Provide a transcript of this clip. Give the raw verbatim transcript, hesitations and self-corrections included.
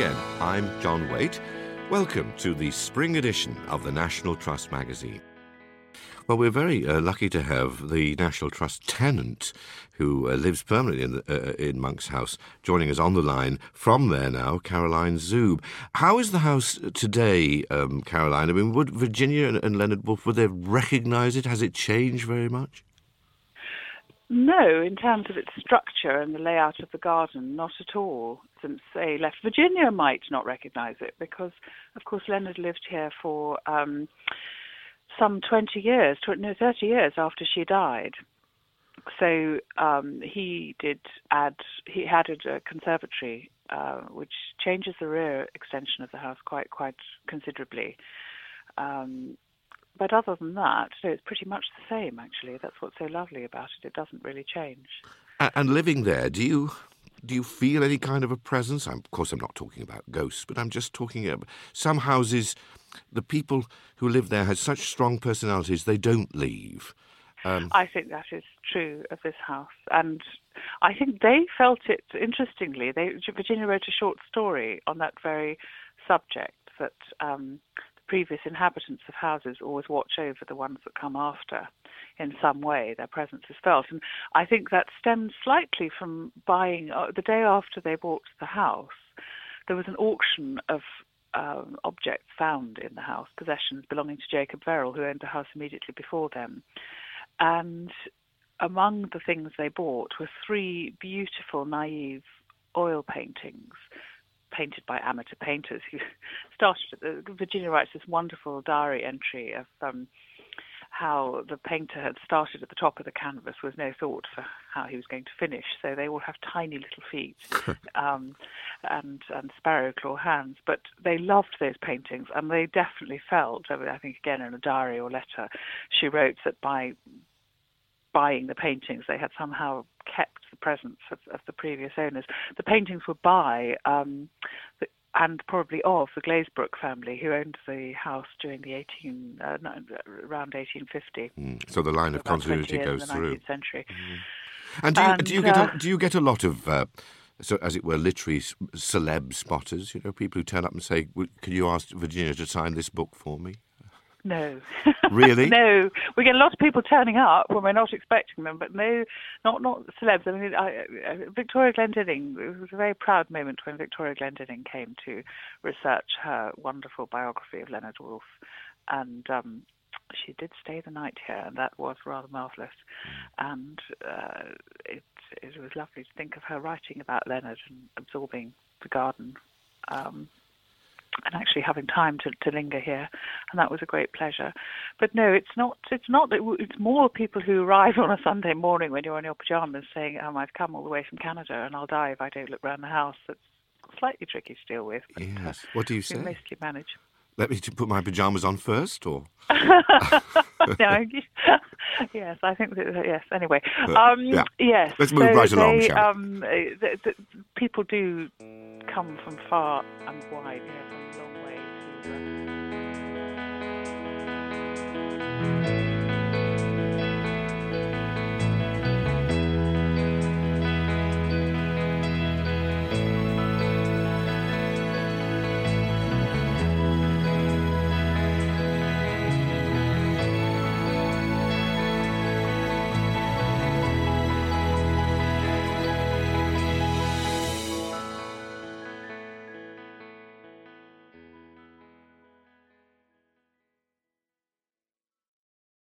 again. I'm John Waite. Welcome to the spring edition of the National Trust magazine. Well, we're very uh, lucky to have the National Trust tenant who uh, lives permanently in, the, uh, in Monk's House, joining us on the line from there now, Caroline Zoob. How is the house today, um, Caroline? I mean, would Virginia and, and Leonard Woolf, would they recognise it? Has it changed very much? No, in terms of its structure and the layout of the garden, not at all. Since they left, Virginia might not recognise it because, of course, Leonard lived here for um, some twenty years, no, thirty years after she died. So um, he did add, he added a conservatory, uh, which changes the rear extension of the house quite, quite considerably. Um, But other than that, so it's pretty much the same, actually. That's what's so lovely about it. It doesn't really change. And living there, do you do you feel any kind of a presence? I'm, of course, I'm not talking about ghosts, but I'm just talking about some houses, the people who live there have such strong personalities, they don't leave. Um, I think that is true of this house. And I think they felt it, interestingly, they, Virginia wrote a short story on that very subject, that um, previous inhabitants of houses always watch over the ones that come after. In some way, their presence is felt. And I think that stems slightly from buying, uh, the day after they bought the house, there was an auction of um, objects found in the house, possessions belonging to Jacob Verrill, who owned the house immediately before them. And among the things they bought were three beautiful, naive oil paintings painted by amateur painters who started at the, Virginia writes this wonderful diary entry of um, how the painter had started at the top of the canvas with no thought for how he was going to finish. So they all have tiny little feet um, and, and sparrow claw hands. But they loved those paintings, and they definitely felt, I think again in a diary or letter, she wrote that by buying the paintings, they had somehow kept the presence of, of the previous owners. The paintings were by um, the, and probably of the Glazebrook family, who owned the house during the eighteen uh, no, around eighteen fifty. Mm. So the line so of continuity goes in the through. nineteenth century. Mm. And do you, and, do you get uh, a, do you get a lot of uh, so as it were literary celeb spotters? You know, people who turn up and say, "Can you ask Virginia to sign this book for me?" No. Really? No. We get a lot of people turning up when we're not expecting them, but no, not not celebs. I mean, I, I, Victoria Glendinning, it was a very proud moment when Victoria Glendinning came to research her wonderful biography of Leonard Woolf. And um, she did stay the night here, and that was rather marvellous. And uh, it, it was lovely to think of her writing about Leonard and absorbing the garden. Um and actually having time to, to linger here, and that was a great pleasure. But no, it's not. It's not. It's more people who arrive on a Sunday morning when you're in your pajamas, saying, "Um, I've come all the way from Canada, and I'll die if I don't look around the house." That's slightly tricky to deal with. But, yes. Uh, what do you say? We mostly manage. Let me put my pajamas on first, or? No, yes, I think that, yes. Anyway, um, yeah. yes. Let's move so right along, they, shall we? um, the, the, people do come from far and wide. Yes, a long way to. Uh,